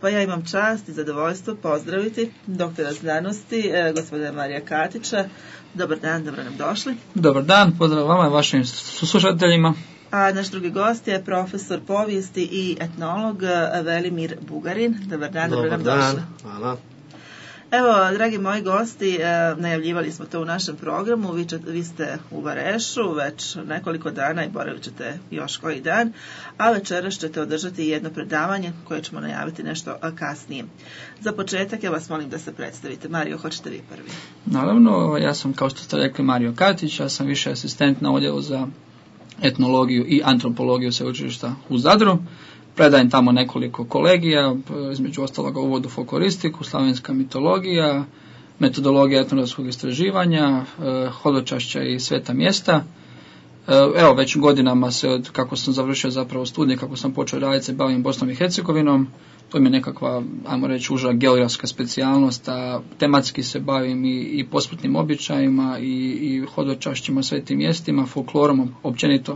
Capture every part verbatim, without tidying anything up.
Pa ja imam čast i zadovoljstvo pozdraviti doktora znanosti, eh, gospodina Marija Katića. Dobar dan, dobro nam došli. Dobar dan, pozdrav vama i vašim slušateljima. A naš drugi gost je profesor povijesti i etnolog Velimir Bugarin. Dobar dan, dobro nam došli. Dobar dan, hvala. Evo, dragi moji gosti, eh, najavljivali smo to u našem programu, vi, čet, vi ste u Varešu već nekoliko dana i boravit ćete još koji dan, a večeras ćete održati jedno predavanje koje ćemo najaviti nešto kasnije. Za početak ja vas molim da se predstavite. Mario, hoćete vi prvi? Naravno, ja sam, kao što ste rekli, Mario Katić, ja sam više asistent na odjelu za etnologiju i antropologiju sveučilišta u Zadru. Predajem tamo nekoliko kolegija, između ostaloga uvod u folkloristiku, slavenska mitologija, metodologija etnološkog istraživanja, hodočašća i sveta mjesta. Evo, već godinama se, od kako sam završio zapravo studij, kako sam počeo raditi, se bavim Bosnom i Hercegovinom. To mi je nekakva, ajmo reći, uža geografska specijalnost, a tematski se bavim i, i posmrtnim običajima i, i hodočašćima, svetim mjestima, folklorom općenito.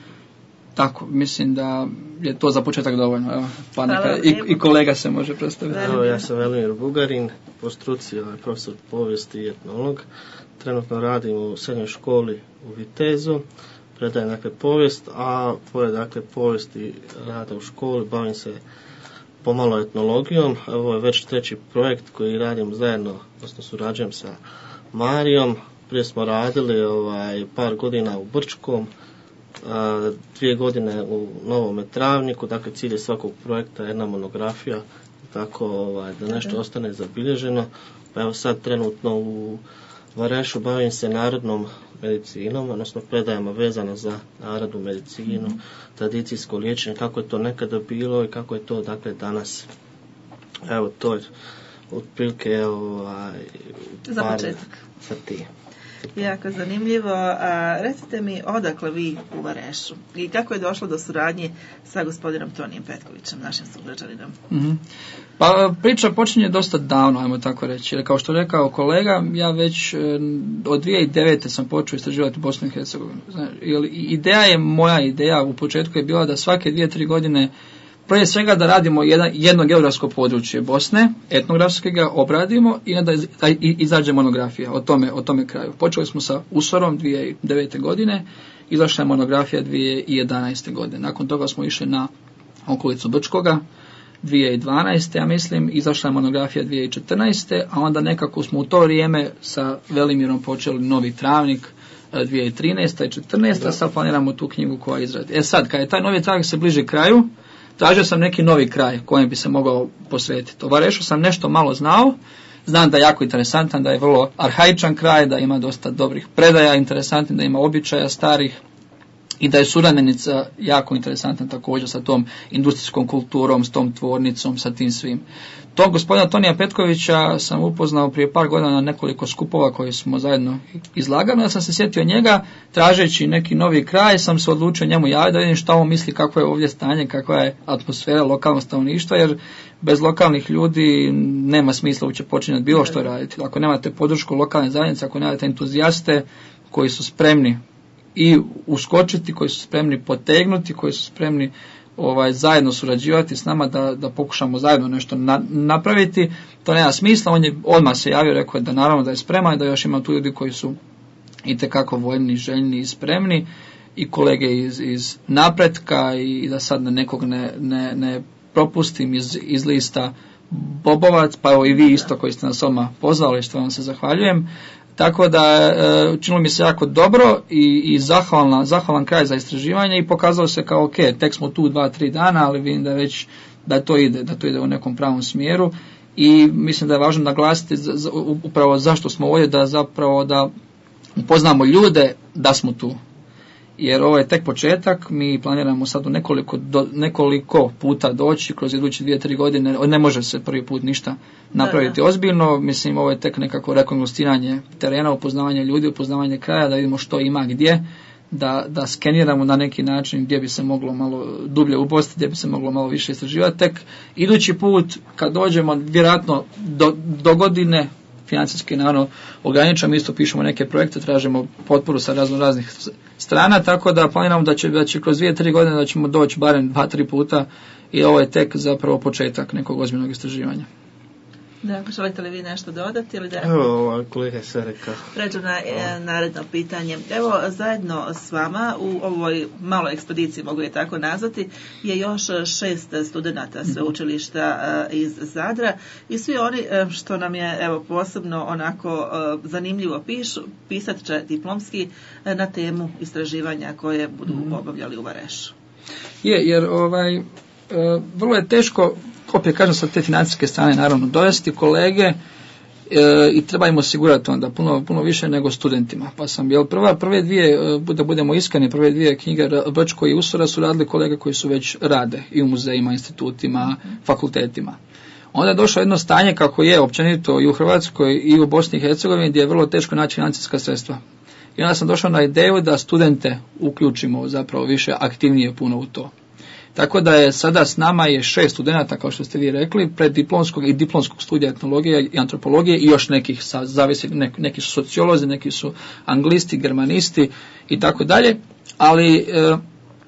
Tako, mislim da je to za početak dovoljno. Evo, pa neka i, i kolega se može predstaviti. Evo, ja sam Velimir Bugarin, po struci ovaj, profesor povijesti i etnolog. Trenutno radim u srednjoj školi u Vitezu, predajem dakle povijest, a pored dakle povijesti rada u školi bavim se pomalo etnologijom. Ovo je već treći projekt koji radim zajedno, odnosno surađujem sa Marijom. Prije smo radili ovaj, par godina u Brčkom, a, dvije godine u Novome Travniku, dakle cilj je svakog projekta jedna monografija, tako ovaj, da nešto ostane zabilježeno. Pa evo sad trenutno u Varešu bavim se narodnom medicinom, odnosno predajama vezano za narodnu medicinu, mm-hmm. tradicijsko liječenje, kako je to nekada bilo i kako je to dakle danas. Evo to je otprilike ovaj, za početak. Crti. Jako zanimljivo. A recite mi odakle vi u Varešu i kako je došlo do suradnje sa gospodinom Tonijem Petkovićem, našim sugrađaninom? Mm-hmm. Pa priča počinje dosta davno, ajmo tako reći. Jer kao što je rekao kolega, ja već od dvije tisuće devete sam počeo istraživati Bosnu i Hercegovinu. Ideja je, moja ideja u početku je bila da svake dvije, tri godine prije svega da radimo jedan, jedno geografsko područje Bosne, etnografski ga obradimo i da izađe monografija o tome, o tome kraju. Počeli smo sa Usorom dvije tisuće devete godine, izašla je monografija dvije tisuće jedanaeste godine. Nakon toga smo išli na okolicu Brčkoga, dvije tisuće dvanaeste. ja mislim, izašla je monografija dvije tisuće četrnaeste. a onda nekako smo u to vrijeme sa Velimirom počeli Novi Travnik dvije tisuće trinaeste i četrnaeste. a sad planiramo tu knjigu koja izradi. E sad, kad je taj Novi Travnik se bliži kraju, tražio sam neki novi kraj kojem bi se mogao posvetiti. O Varešu sam nešto malo znao, znam da je jako interesantan, da je vrlo arhaičan kraj, da ima dosta dobrih predaja, interesantni, da ima običaja starih i da je suvremenica jako interesantna također sa tom industrijskom kulturom, s tom tvornicom, sa tim svim. Tog gospodina Tonija Petkovića sam upoznao prije par godina na nekoliko skupova koje smo zajedno izlagali. Ja sam se sjetio njega, tražeći neki novi kraj, sam se odlučio njemu javiti da vidim šta on misli, kako je ovdje stanje, kakva je atmosfera lokalnog stanovništva, jer bez lokalnih ljudi nema smisla uopće počinjati bilo što raditi. Ako nemate podršku lokalne zajednice, ako nemate entuzijaste koji su spremni i uskočiti, koji su spremni potegnuti, koji su spremni ovaj, zajedno surađivati s nama da, da pokušamo zajedno nešto na, napraviti, to nema smisla. On je odmah se javio, rekao je da naravno da je spreman i da još ima tu ljudi koji su itekako voljni, željni i spremni i kolege iz, iz napretka i da sad na nekog ne, ne, ne propustim iz, iz lista Bobovac, pa evo i vi isto koji ste nas odmah pozvali, što vam se zahvaljujem. Tako da činilo mi se jako dobro i, i zahvalna, zahvalan kraj za istraživanje i pokazalo se kao ok, tek smo tu dva, tri dana, ali vidim da već da to ide, da to ide u nekom pravom smjeru i mislim da je važno naglasiti za, za, upravo zašto smo ovdje, da zapravo da upoznamo ljude da smo tu. Jer ovo je tek početak, mi planiramo sad u nekoliko, do, nekoliko puta doći kroz iduće dvije, tri godine, ne može se prvi put ništa napraviti ozbiljno, mislim ovo je tek nekako rekognosciranje terena, upoznavanje ljudi, upoznavanje kraja, da vidimo što ima gdje, da, da skeniramo na neki način gdje bi se moglo malo dublje uposti, gdje bi se moglo malo više istraživati. Tek idući put kad dođemo, vjerojatno do, do godine, financijski naravno ograničamo, isto pišemo neke projekte, tražimo potporu sa razno raznih strana, tako da planiramo da će, da će kroz dvije, tri godine da ćemo doći barem dva, tri puta i ovo je tek zapravo početak nekog ozbiljnog istraživanja. Da, želite li vi nešto dodati ili da? Evo, kolega je sve rekao. Pređu na e, naredno pitanje. Evo, zajedno s vama u ovoj maloj ekspediciji, mogu je tako nazvati, je još šest studenata sveučilišta e, iz Zadra i svi oni, e, što nam je evo posebno onako e, zanimljivo pišu, pisat će diplomski e, na temu istraživanja koje budu obavljali u Varešu. Je, jer ovaj, e, vrlo je teško, opet kažem sa te financijske strane naravno, dovesti kolege e, i treba im osigurati onda puno, puno više nego studentima. Pa sam, jel, prva, prve dvije, da budemo iskreni, prve dvije knjige Brčko i Usora su radili kolege koji su već rade i u muzejima, institutima, fakultetima. Onda je došlo jedno stanje kako je općenito i u Hrvatskoj i u Bosni i Hercegovini gdje je vrlo teško naći financijska sredstva. I onda sam došao na ideju da studente uključimo zapravo više aktivnije puno u to. Tako da je sada s nama je šest studenata, kao što ste vi rekli, preddiplomskog i diplomskog studija etnologije i antropologije i još nekih, sa, zavisi, ne, neki su sociolozi, neki su anglisti, germanisti i tako dalje, ali e,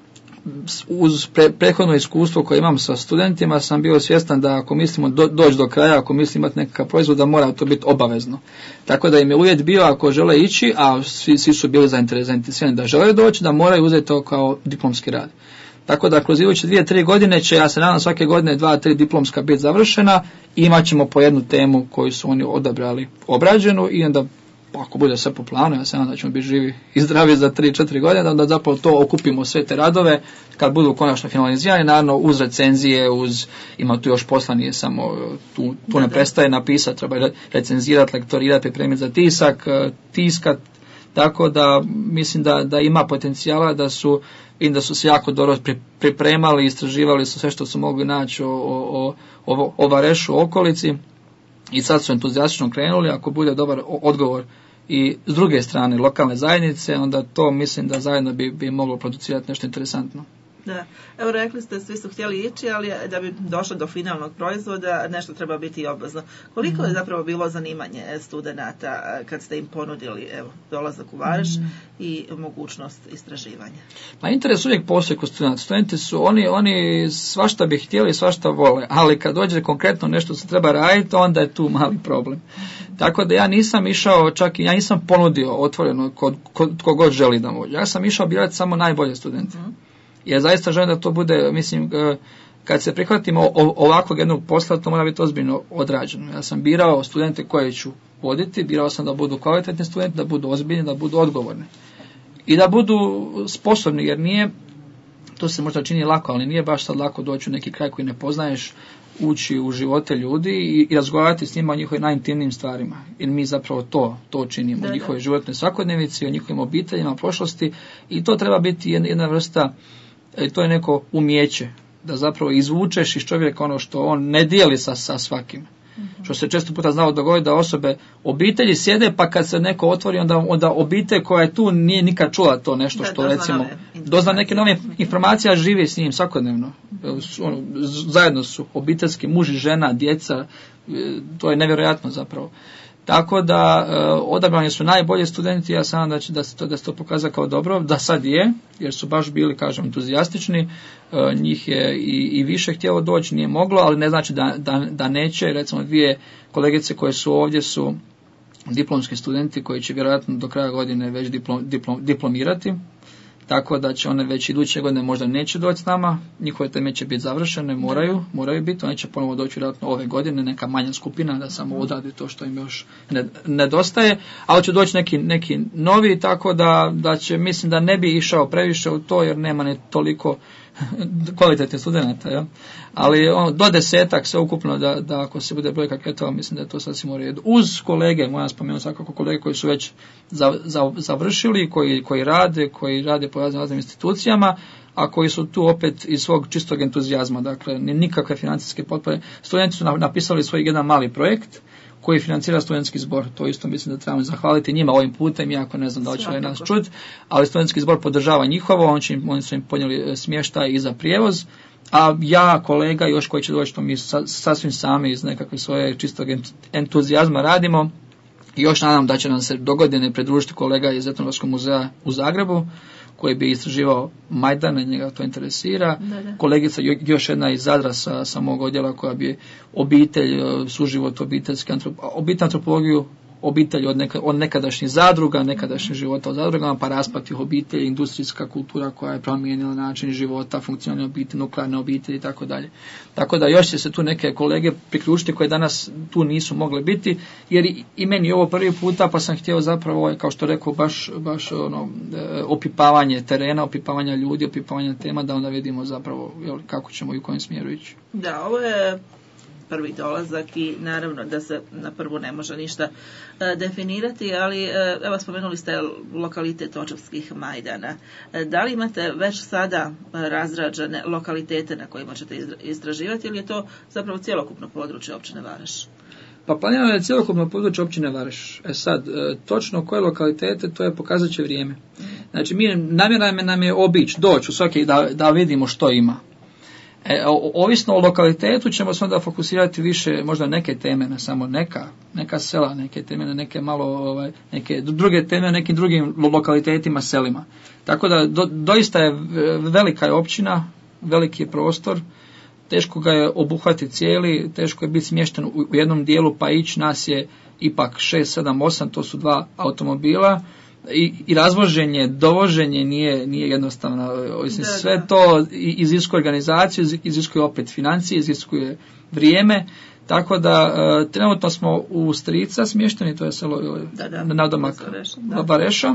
uz pre, prethodno iskustvo koje imam sa studentima sam bio svjestan da ako mislimo do, doći do kraja, ako mislimo imati nekakav proizvod, da mora to biti obavezno. Tako da im je uvjet bio ako žele ići, a svi, svi su bili zainteresirani da žele doći, da moraju uzeti to kao diplomski rad. Tako da kroz iduće dvije, tri godine će, ja se nadam, svake godine dva, tri diplomska biti završena i imat ćemo po jednu temu koju su oni odabrali obrađenu i onda, ako bude sve po planu, ja se nadam da ćemo biti živi i zdravi za tri, četiri godine, da zapravo to okupimo sve te radove kad budu konačno finalizirani, naravno uz recenzije, uz, ima tu još posla, nije samo, tu, tu ne prestaje napisati, treba recenzirati, lektorirati, pripremiti za tisak, tiskat, tako da mislim da, da ima potencijala, da su i da su se jako dobro pripremali, istraživali su sve što su mogli naći o, o, o, o Varešu, o okolici i sad su entuzijastično krenuli. Ako bude dobar odgovor i s druge strane lokalne zajednice, onda to mislim da zajedno bi, bi moglo producirati nešto interesantno. Da. Evo, rekli ste, svi su htjeli ići, ali da bi došlo do finalnog proizvoda, nešto treba biti i obvezno. Koliko je zapravo bilo zanimanje studenata kad ste im ponudili, evo, dolazak u Vareš mm. i mogućnost istraživanja? Pa interes uvijek postoji kod studenta. Studenti su, oni, oni svašta bi htjeli, svašta vole, ali kad dođe konkretno nešto se treba raditi, onda je tu mali problem. Tako da ja nisam išao, čak i ja nisam ponudio otvoreno kod, kod, kod god želi da može. Ja sam išao birati samo najbolje studente. Mm. Jer zaista želim da to bude, mislim, kad se prihvatimo ovakvog jednog posla, to mora biti ozbiljno odrađeno. Ja sam birao studente koje ću voditi, birao sam da budu kvalitetni studenti, da budu ozbiljni, da budu odgovorni. I da budu sposobni, jer nije, to se možda čini lako, ali nije baš sad lako doći u neki kraj koji ne poznaješ, ući u živote ljudi i, i razgovarati s njima o njihovim najintimnijim stvarima. Jer mi zapravo to, to činimo, da, njihove životne svakodnevici, o njihovim obiteljima, prošlosti i to treba biti jedna, jedna vrsta, to je neko umijeće, da zapravo izvučeš iz čovjeka ono što on ne dijeli sa, sa svakim. Mm-hmm. Što se često puta znalo dogoditi da osobe, obitelji sjede, pa kad se neko otvori, onda, onda obitelj koja je tu nije nikad čula to nešto, da, što recimo dozna neke nove informacije, živi s njim svakodnevno. Ono, zajedno su obiteljski muž i žena, djeca, to je nevjerojatno zapravo. Tako da e, odabrani su najbolji studenti, ja sam da će da se to, da se to pokaza kao dobro, da sad je, jer su baš bili, kažem, entuzijastični, e, njih je i, i više htjelo doći, nije moglo, ali ne znači da, da, da neće. Recimo dvije kolegice koje su ovdje su diplomski studenti koji će vjerojatno do kraja godine već diplom, diplom, diplomirati, tako da će one već iduće godine možda neće doći s nama, njihove teme će biti završene, moraju, moraju biti, oni će ponovo doći vjerojatno ove godine, neka manja skupina da samo odradi to što im još nedostaje, ali će doći neki, neki novi, tako da, da će, mislim da ne bi išao previše u to jer nema ne toliko kvalitetnih studenata, ja? Ali ono, do desetak sve ukupno da, da ako se bude brojka kretova, mislim da je to sasvim u redu. Uz kolege, moram spomenuti svakako kolege koji su već za, za, završili, koji, koji rade, koji rade po raznim, raznim institucijama, a koji su tu opet iz svog čistog entuzijazma, dakle nikakve financijske potpore. Studenti su napisali svoj jedan mali projekt koji financira studentski zbor. To isto mislim da trebamo zahvaliti njima ovim putem, iako ne znam da li će nas čuti, ali studentski zbor podržava njihovo, on će, oni su im ponijeli smještaj i za prijevoz, a ja, kolega još koji će doći, to mi sasvim sami iz nekakve svoje čistog entuzijazma radimo, I još nadam da će nam se dogodine pridružiti kolega iz Etnološkog muzeja u Zagrebu, koji bi istraživao Majdane, njega to interesira. Da, da. Kolegica još jedna iz Zadra sa, sa mog odjela koja bi obitelj, suživot obiteljski, obitelj antropologiju, obitelj od, neka, od nekadašnjih zadruga, nekadašnjih života od zadrugama, pa raspad tih obitelji, industrijska kultura koja je promijenila način života, funkcionalne obitelji, nuklearne obitelji i tako dalje. Tako da još će se tu neke kolege priključiti koje danas tu nisu mogle biti, jer i, i meni ovo prvi puta, pa sam htio zapravo, kao što rekao, baš, baš ono, opipavanje terena, opipavanje ljudi, opipavanje tema, da onda vidimo zapravo jel, kako ćemo i u kojem smjeru ići. Da, ovo je prvi dolazak i naravno da se na prvu ne može ništa e, definirati, ali e, evo spomenuli ste lokalitet Očevskih Majdana. E, da li imate već sada razrađene lokalitete na kojima ćete istraživati ili je to zapravo cjelokupno područje općine Vareš? Pa planirano je cjelokupno područje općine Vareš. E sad, e, točno koje lokalitete, to je pokazat će vrijeme. Znači, mi namjera nam je obići, doći u svaki da, da vidimo što ima. E, o, ovisno o lokalitetu ćemo se onda fokusirati više možda neke teme na samo neka, neka sela, neke teme na neke malo, ovaj, neke druge teme na nekim drugim lokalitetima, selima. Tako da do, doista je velika je općina, veliki je prostor, teško ga je obuhvatiti cijeli, teško je biti smješten u, u jednom dijelu, pa ići nas je ipak šest, sedam, osam, to su dva automobila. I, i razvoženje, dovoženje nije, nije jednostavno. Mislim, da, sve da. To iziskuje organizaciju, iziskuje opet financije, iziskuje vrijeme, tako da uh, trenutno smo u Strica smješteni, to je selo da, da, nadomak Vareša,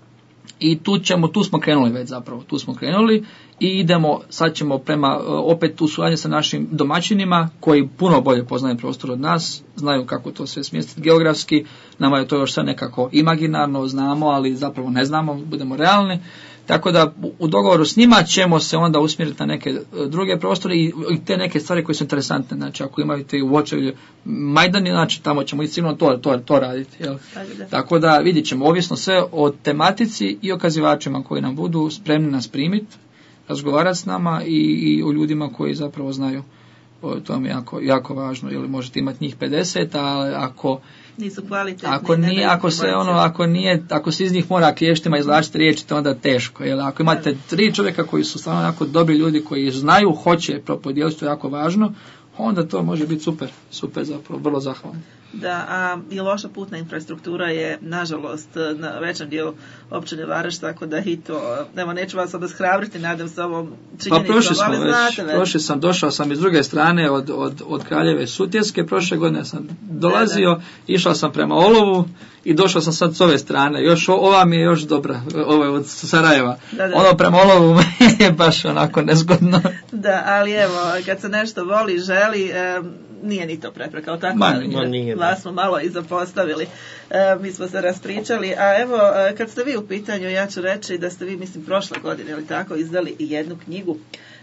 i tu ćemo, tu smo krenuli već zapravo, tu smo krenuli i idemo, sad ćemo prema, opet u suradnji sa našim domaćinima koji puno bolje poznaju prostor od nas, znaju kako to sve smjestiti geografski, nama je to još sve nekako imaginarno, znamo, ali zapravo ne znamo, budemo realni. Tako da u dogovoru s njima ćemo se onda usmjeriti na neke druge prostore i, i te neke stvari koje su interesantne. Znači ako imaju te u Očevilju Majdani, znači tamo ćemo i sigurno to, to, to raditi. Jel? Tako da vidjet ćemo ovisno sve o tematici i okazivačima koji nam budu spremni nas primiti, razgovarati s nama i, i o ljudima koji zapravo znaju. To je jako, jako važno. Jel, možete imati njih pedeset, ali ako nisu kvalitetni. Ako nije, ako se ono, ako nije, ako se iz njih mora klještima izvlačiti riječi, to onda teško. Jel? Ako imate tri čovjeka koji su stvarno jako dobri ljudi, koji znaju, hoće propodijeliti, to je jako važno, onda to može biti super, super zapravo, vrlo zahvalno. Da, a i loša putna infrastruktura je, nažalost, na većem dijelu općine Vareš, tako da i to, evo, neću vas obeshrabriti, nadam se ovom činjenicom, pa prošli smo ali već, znate već. Prošli sam, došao sam iz druge strane od, od, od Kraljeve Sutjeske, prošle godine sam dolazio, da, da. Išao sam prema Olovu i došao sam sad s ove strane, još ova mi je još dobra, ovo je od Sarajeva, da, da. Ono prema Olovu je baš onako nezgodno. Da, ali evo, kad se nešto voli, želi, um, nije ni to prepreka, ali tako, Ma, ma, nije, vas smo malo i zapostavili, e, mi smo se raspričali, a evo, kad ste vi u pitanju, ja ću reći da ste vi, mislim, prošle godine, ali tako, izdali jednu knjigu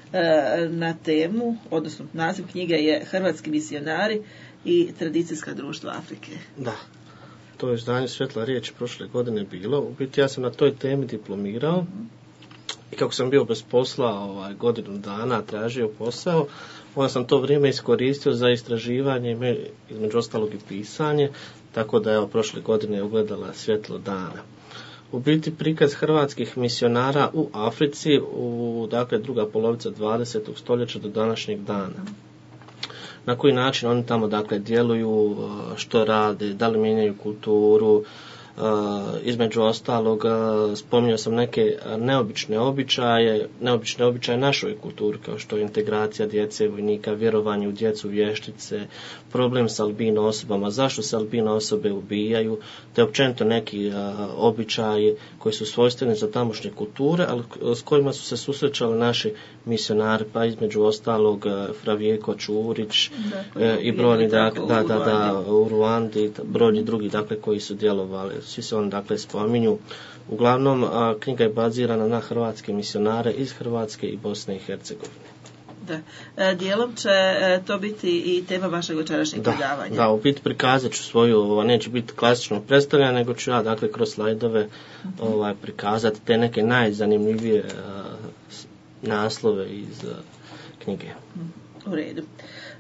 e, na temu, odnosno naziv knjige je Hrvatski misionari i tradicijska društva Afrike. Da, to je izdanje Svetla riječ prošle godine bilo, u biti ja sam na toj temi diplomirao, mm-hmm. i kako sam bio bez posla ovaj, godinu dana, tražio posao, onda sam to vrijeme iskoristio za istraživanje, između ostalog i pisanje, tako da je prošle godine ugledala svjetlo dana. U biti prikaz hrvatskih misionara u Africi u dakle, druga polovica dvadesetog stoljeća do današnjeg dana. Na koji način oni tamo dakle, djeluju, što rade, da li mijenjaju kulturu, Uh, između ostalog uh, spominjao sam neke neobične običaje, neobične običaje našoj kulturi, kao što je integracija djece, vojnika, vjerovanje u djecu, vještice, problem s albino osobama, zašto se albino osobe ubijaju, te općenito neki uh, običaji koji su svojstveni za tamošnje kulture, ali s kojima su se susrećali naši misionari, pa između ostalog uh, Fravijeko Čurić dakle, uh, i brojni dakle, da, da, da, u Ruandi, brojni drugi dakle, koji su djelovali. Svi se on dakle spominju. Uglavnom, a, knjiga je bazirana na hrvatske misionare iz Hrvatske i Bosne i Hercegovine. Da. E, dijelom će e, to biti i tema vašeg večerašnjeg predavanja. Da, u biti prikazat ću svoju, ovo, neće biti klasično predstavljanje, nego ću ja dakle kroz slajdove uh-huh. ovaj, prikazati te neke najzanimljivije a, naslove iz a, knjige. U redu.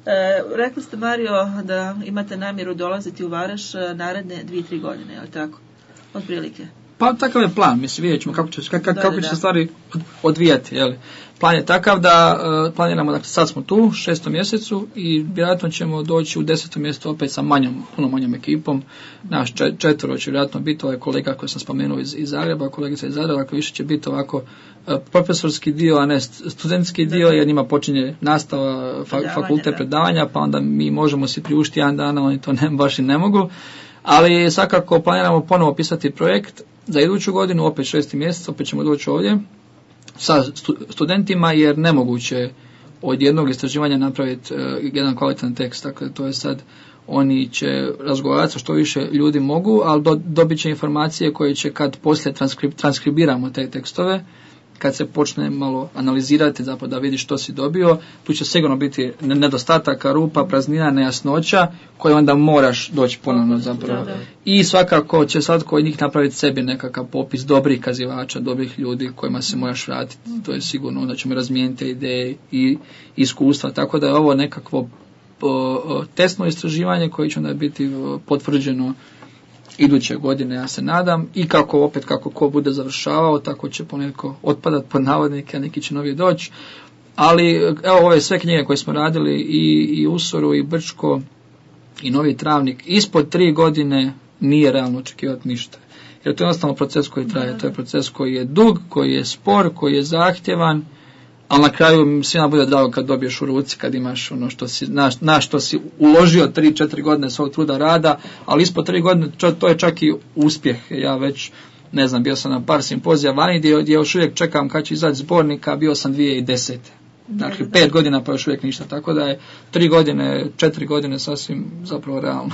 E, rekli ste, Mario, da imate namjeru dolaziti u Vareš naredne dvije, tri godine, je li tako? Otprilike. Pa takav je plan, mislim, vidjet ćemo kako će, kako, da, kako da, će da. se stvari odvijati, jel? Plan je takav da uh, planiramo, dakle sad smo tu, šestom mjesecu i vjerojatno ćemo doći u desetom mjesecu opet sa manjom, puno manjom ekipom. Naš četvoro će vjerojatno biti ovaj kolega koji sam spomenuo iz, iz Zagreba, kolegica iz Zagreba, dakle više će biti ovako uh, profesorski dio, a ne studentski dio, jer njima počinje nastava, fa, fakultet predavanja, pa onda mi možemo si priuštiti jedan dan, oni to ne, baš i ne mogu. Ali svakako planiramo ponovo pisati projekt za iduću godinu, opet šesti mjesec, opet ćemo doći ovdje sa studentima, jer nemoguće od jednog istraživanja napraviti uh, jedan kvalitetan tekst. Dakle, to je sad, oni će razgovarati sa što više ljudi mogu, ali do, dobit će informacije koje će, kad poslije transkrib, transkribiramo te tekstove, kad se počne malo analizirati, zapravo da vidi što si dobio, tu će sigurno biti nedostataka, rupa, praznina, nejasnoća, koje onda moraš doći ponovno zapravo. Da, da. I svakako će sad kod njih napraviti sebi nekakav popis dobrih kazivača, dobrih ljudi kojima se moraš vratiti. To je sigurno, onda ćemo razmijeniti ideje i iskustva, tako da je ovo nekakvo o, testno istraživanje koje će onda biti potvrđeno iduće godine, ja se nadam, i kako opet kako ko bude završavao, tako će poneko otpadat pod navodnike, a neki će novi doći. Ali evo ove sve knjige koje smo radili, i, i Usoru, i Brčko, i Novi Travnik, ispod tri godine nije realno očekivati ništa. Jer to je jednostavno proces koji traje, to je proces koji je dug, koji je spor, koji je zahtjevan, ali na kraju svima bude drago kad dobiješ u ruci, kad imaš ono što si, na, na što si uložio tri četiri godine svog truda rada, ali ispod tri godine to je čak i uspjeh. Ja već, ne znam, bio sam na par simpozija vani gdje, gdje još uvijek čekam kad će izaći zbornika, bio sam dvije tisuće desete. Dakle, pet godina pa još uvijek ništa, tako da je tri godine, četiri godine sasvim zapravo realno.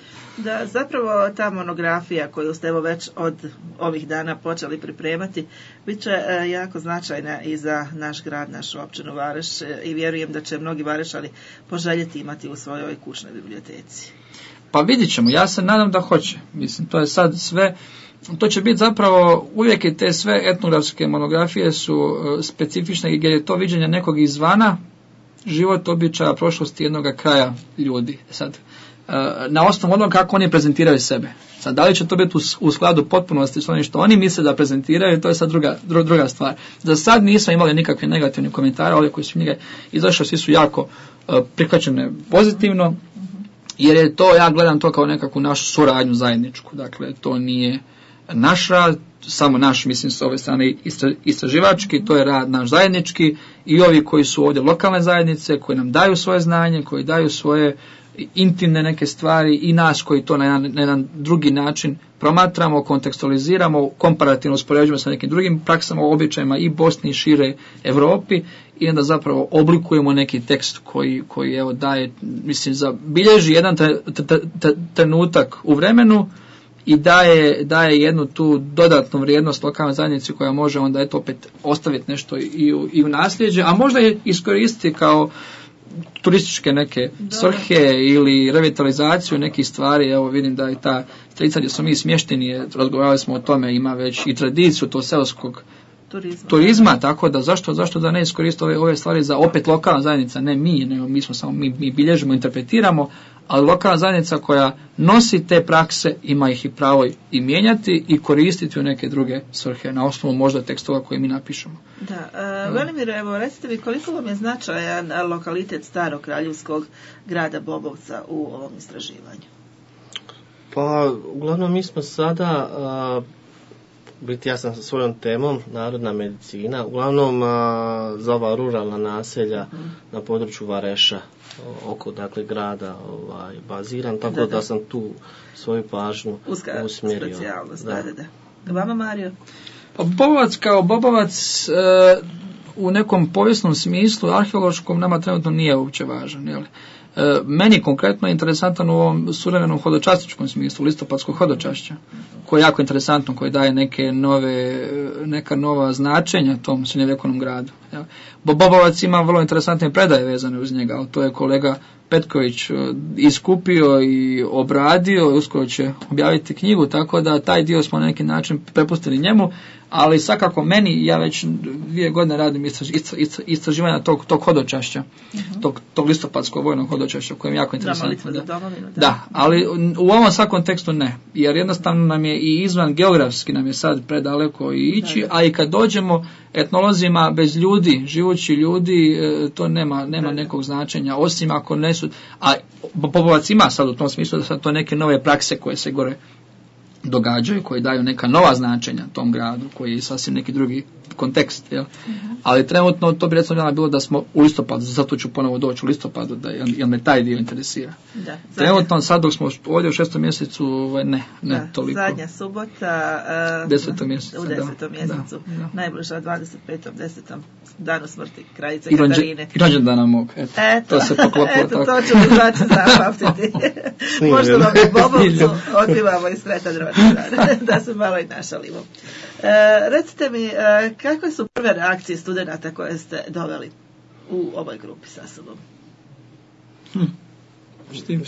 Da, zapravo ta monografija koju ste evo već od ovih dana počeli pripremati bit će e, jako značajna i za naš grad, našu općinu Vareš, e, i vjerujem da će mnogi Varešani poželjeti imati u svojoj kućnoj biblioteci. Pa vidjet ćemo, ja se nadam da hoće. Mislim, to je sad sve, to će biti zapravo, uvijek i te sve etnografske monografije su e, specifične, gdje je to viđenje nekog izvana, život, običaja, prošlosti jednog kraja ljudi. Sad, na osnovu onog kako oni prezentiraju sebe. Sad, da li će to biti u, u skladu potpunosti s onim što oni misle da prezentiraju, to je sad druga, dru, druga stvar. Za sad nismo imali nikakve negativne komentare, ovdje koji su knjige izašle, svi su jako uh, prihvaćene pozitivno, jer je to, ja gledam to kao nekakvu našu suradnju zajedničku. Dakle, to nije naš rad, samo naš, mislim, s ove strane istraživački, to je rad naš zajednički, i ovi koji su ovdje lokalne zajednice, koji nam daju svoje znanje, koji daju svoje intimne neke stvari, i nas koji to na jedan, na jedan drugi način promatramo, kontekstualiziramo, komparativno uspoređujemo sa nekim drugim praksama, običajima i Bosni i šire Europi, i onda zapravo oblikujemo neki tekst koji, koji evo daje, mislim, zabilježi jedan tre, tre, tre, trenutak u vremenu i daje, daje jednu tu dodatnu vrijednost lokalnoj zajednici koja može onda eto opet ostaviti nešto i u, i u nasljeđe, a možda je iskoristiti kao turističke neke svrhe ili revitalizaciju nekih stvari. Evo vidim da je ta strica gdje smo mi smješteni, razgovarali smo o tome, ima već i tradiciju to seoskog turizma, turizma, tako da zašto, zašto da ne iskoristiti ove, ove stvari za opet lokalna zajednica, ne mi, nego mi smo samo, mi, mi bilježimo, interpretiramo, ali lokalna zajednica koja nosi te prakse ima ih i pravo i mijenjati i koristiti u neke druge svrhe, na osnovu možda tekstova koje mi napišemo. Da, uh, Velimir, evo recite mi koliko vam je značajan lokalitet starog kraljevskog grada Bobovca u ovom istraživanju? Pa, uglavnom mi smo sada, uh, biti ja sam sa svojom temom, narodna medicina, uglavnom uh, za ova ruralna naselja uh-huh. na području Vareša, oko dakle grada ovaj, baziran, tako da, da. da sam tu svoju pažnju Uska, usmjerio. Specijalnost, da, da, da. Vama, Mario? Pa Bobovac kao Bobovac e, u nekom povijesnom smislu, arheološkom, nama trenutno nije uopće važan. Jel? E, meni konkretno je interesantan u ovom suvremenom hodočastičkom smislu, listopadskog hodočašća, koje je jako interesantno, koje daje neke nove, neka nova značenja tom srednjovjekovnom gradu. Jel? Bobovac ima vrlo interesantne predaje vezane uz njega, ali to je kolega Petković iskupio i obradio, uskoro će objaviti knjigu, tako da taj dio smo na neki način prepustili njemu, ali svakako meni, ja već dvije godine radim istraživanja tog, tog hodočašća, uh-huh. tog, tog listopadskog vojnog hodočašća, koje je jako interesantno. Da, da. Da. da, ali u ovom sad kontekstu ne, jer jednostavno nam je i izvan geografski nam je sad predaleko i ići, da, da. a i kad dođemo etnolozima bez ljudi, živući ljudi, to nema, nema nekog značenja, osim ako ne su, a Popovac ima sad u tom smislu da su to neke nove prakse koje se gore događaju, koji daju neka nova značenja tom gradu, koji je sasvim neki drugi kontekst, jel? Mm-hmm. Ali trenutno to bi recimo bilo da smo u listopadu, zato ću ponovo doći u listopadu, da jer me taj dio interesira. Da, trenutno sad dok smo ovdje u šestom mjesecu, ne, ne da, toliko. Zadnja subota uh, desetom mjesecu, u desetom da, mjesecu, da, da. najbliža dvadeset petom desetom danu smrti kraljice I Katarine. I rođendana mog, eto, eto, to se poklopilo eto, tako. to ćemo znači zapamtiti. Možda vam u Bobovcu otpivamo i sretan rođendan, da se malo i našalimo. Uh, recite mi, uh, kakve su prve reakcije studenata koje ste doveli u ovoj grupi sa sobom? Hm. Štim,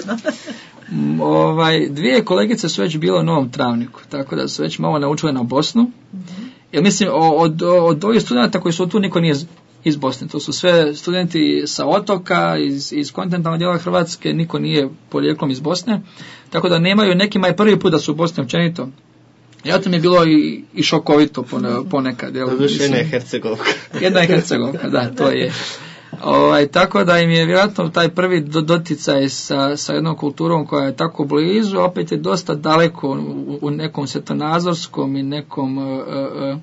ovaj, dvije kolegice su već bile u Novom Travniku, tako da su već malo naučile na Bosnu. Mm-hmm. Jer mislim, od, od ovih studenta koji su tu, niko nije iz Bosne. To su sve studenti sa otoka, iz, iz kontinentalnog dijela Hrvatske, niko nije porijeklom iz Bosne. Tako da nemaju, nekima je prvi put da su u Bosni općenito. Ja to mi je bilo i, i šokovito ponekad. Jel? Jedna je Hercegovka. Jedna je Hercegovka, da, to je. Ovaj, tako da im je vjerojatno taj prvi doticaj sa, sa jednom kulturom koja je tako blizu, opet je dosta daleko u, u nekom svjetonazorskom i nekom uh, uh,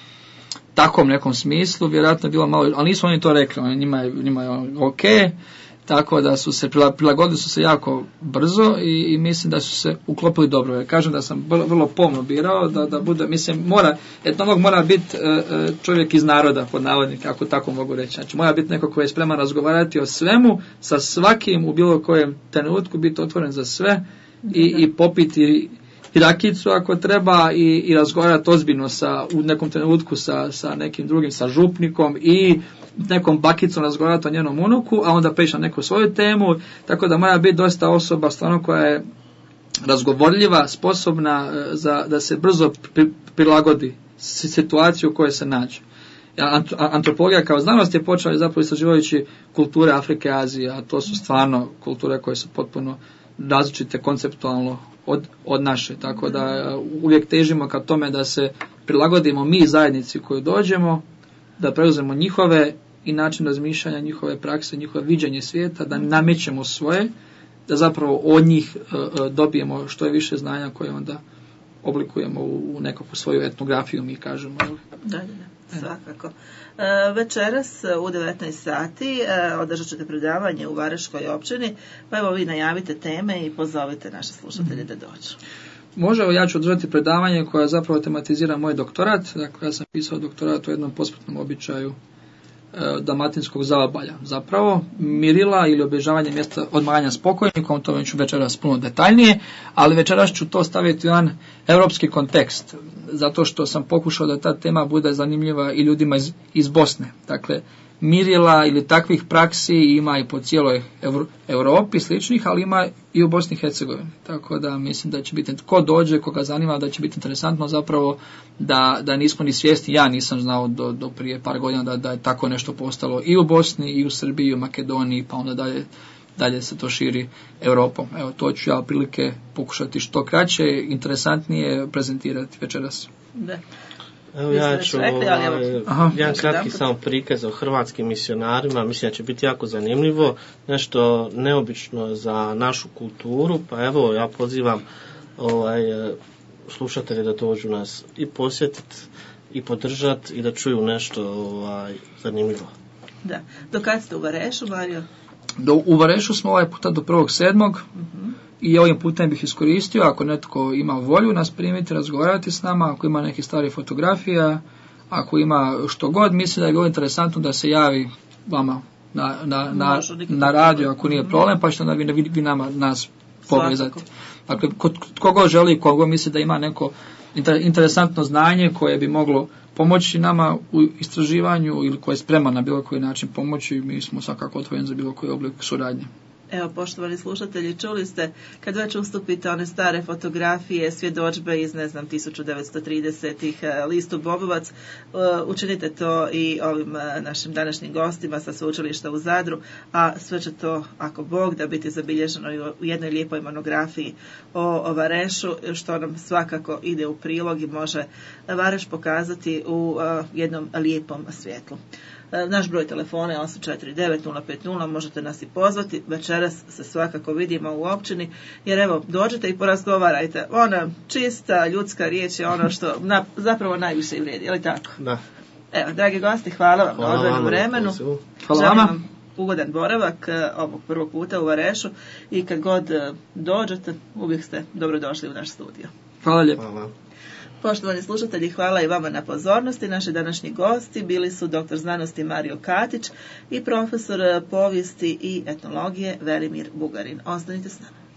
takvom nekom smislu, vjerojatno je bilo malo, ali nisu oni to rekli, oni, njima, je, njima je ok, tako da su se prilagodili su se jako brzo i, i mislim da su se uklopili dobro. Ja kažem da sam vrlo, vrlo pomno birao, da, da bude, mislim, mora, etnolog mora biti uh, čovjek iz naroda, pod navodnik, ako tako mogu reći. Znači, mora biti neko koji je spreman razgovarati o svemu, sa svakim u bilo kojem trenutku, biti otvoren za sve i, i popiti i rakicu ako treba i, i razgovarati ozbiljno sa, u nekom trenutku sa, sa nekim drugim, sa župnikom i nekom bakicom razgovarati o njenom unuku, a onda prijeći na neku svoju temu, tako da mora biti dosta osoba stvarno koja je razgovorljiva, sposobna za, da se brzo pri, prilagodi situaciju u kojoj se nađe. Antropologija kao znanost je počela zapravo istraživajući kulture Afrike i Azije, a to su stvarno kulture koje su potpuno različite konceptualno od, od naše, tako da uvijek težimo ka tome da se prilagodimo mi zajednici koju dođemo, da preuzmemo njihove i način razmišljanja, njihove prakse, njihove viđenje svijeta, da namećemo svoje, da zapravo od njih uh, dobijemo što je više znanja koje onda oblikujemo u, u nekakvu svoju etnografiju, mi kažemo. Da, da, da, svakako. E, večeras u devetnaest sati e, održat ćete predavanje u Vareškoj općini, pa evo vi najavite teme i pozovite naše slušatelje da dođu. Može, ja ću održati predavanje koja zapravo tematizira moj doktorat. Dakle, ja sam pisao doktorat o jednom posmrtnom običaju e, dalmatinskog zaobalja. Zapravo, mirila ili obilježavanje mjesta odmaranja s pokojnikom, to ću večeras puno detaljnije, ali večeras ću to staviti u jedan europski kontekst, zato što sam pokušao da ta tema bude zanimljiva i ljudima iz, iz Bosne. Dakle, mirila ili takvih praksi ima i po cijeloj Evro, Europi sličnih, ali ima i u Bosni i Hercegovini. Tako da mislim da će biti, ko dođe, koga zanima, da će biti interesantno zapravo da, da nismo ni svjesni, ja nisam znao do, do prije par godina da, da je tako nešto postalo i u Bosni, i u Srbiji, i u Makedoniji, pa onda dalje, dalje se to širi Europom. Evo, to ću ja prilike pokušati što kraće, interesantnije prezentirati večeras. Da. Evo ja ću ovaj, jedan kratki samo prikaz o hrvatskim misionarima, mislim da će biti jako zanimljivo, nešto neobično za našu kulturu, pa evo ja pozivam ovaj, slušatelje da dođu nas i posjetiti i podržati i da čuju nešto ovaj, zanimljivo. Da. Do kad ste u Varešu, Mario? Do, u Varešu smo ovaj puta do prvog sedmog Uh-huh. I ovim putem bih iskoristio, ako netko ima volju nas primiti, razgovarati s nama, ako ima neke stvari fotografija, ako ima što god, mislim da je bilo interesantno da se javi vama na, na, na, na radio, ako nije problem, pa što onda vi, vi, vi nama nas povezati. Dakle, kogo želi, kogo misli da ima neko interesantno znanje koje bi moglo pomoći nama u istraživanju ili koje je spreman na bilo koji način pomoći, mi smo svakako otvoreni za bilo koji oblik suradnje. Evo, poštovani slušatelji, čuli ste kad već ustupite one stare fotografije, svjedodžbe iz, ne znam, tisuću devetsto tridesetih, listu Bobovac, učinite to i ovim našim današnjim gostima sa sveučilišta u Zadru, a sve će to, ako Bog da, biti zabilježeno i u jednoj lijepoj monografiji o Varešu, što nam svakako ide u prilog i može Vareš pokazati u jednom lijepom svjetlu. Naš broj telefona je osam četiri devet nula pet nula, možete nas i pozvati. Večeras se svakako vidimo u općini, jer evo, dođete i porazgovarajte. Ona čista ljudska riječ je ono što na, zapravo najviše i vrijedi, je li tako? Da. Evo, dragi gosti, hvala vam na odvojenom vremenu. Hvala vama. Želim vam ugodan boravak ovog prvog puta u Varešu i kad god dođete, uvijek ste dobrodošli u naš studio. Hvala lijepo. Hvala. Poštovani slušatelji, hvala i vama na pozornosti. Naši današnji gosti bili su doktor znanosti Mario Katić i profesor povijesti i etnologije Velimir Bugarin. Ostanite s nama.